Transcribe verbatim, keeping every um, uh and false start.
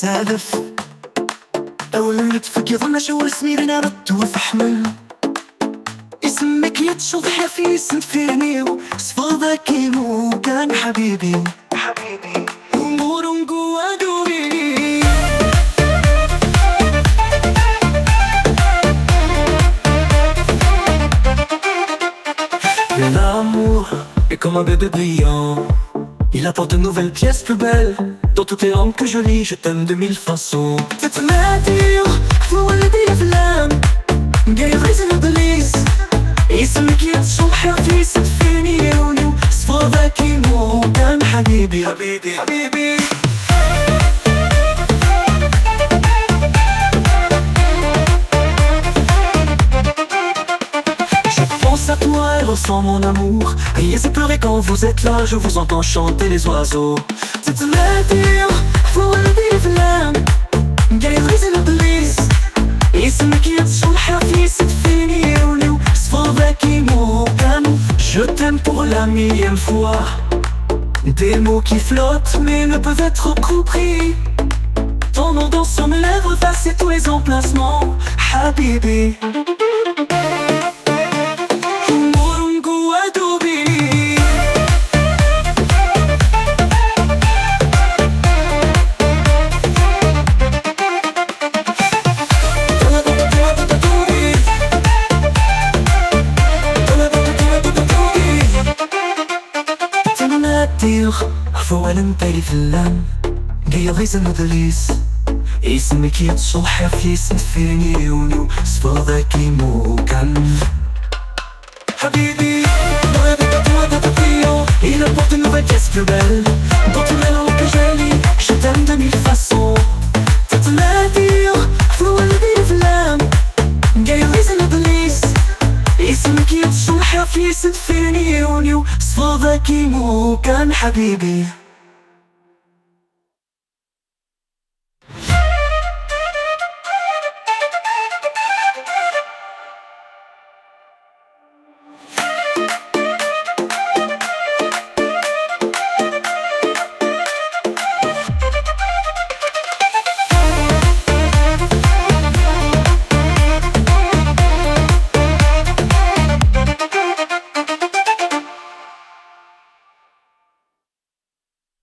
سالف أول لطفك يظن شعور سميرنا رد وفحمل اسمك يتشوف حفيس فيني وصفاضك مو كان حبيبي حبيبي أمور جوا قلبي. L'amour est comme un bébé brillant. Il apporte de nouvelles pièces plus belles. Dans toutes les langues que je lis, je t'aime de mille façons. تتماديو في ولدي أفلام جاي غيزن إبليس اسمك يتشوف حفيس فيني ونو صفاضك مو كان حبيبي حبيبي حبيبي. À toi et ressens mon amour. Riez et pleurez quand vous êtes là. Je vous entends chanter les oiseaux. تتماديو في ولدي أفلام جاي غيزن إبليس اسمك يتشوف حفيس فيني ونو صفاضك مو كان. Je t'aime pour la millième fois. Des mots qui flottent mais ne peuvent être compris. Ton nom danse sur mes lèvres, effacer tous les emplacements. Habibi. فوال انتي فلان جاي غيزن إبليس اسمك يتشوف حفيس فيني ونو صفاضك مو كان حبيبي. Il apporte une nouvelle pièce plus belle. Dans tous les langues que je lis, je t'aime de mille façons. تتماديو في ولدي أفلام جاي غيزن إبليس اسمك يتشوف حفيس فيني ونو صفاضك مو كان حبيبي.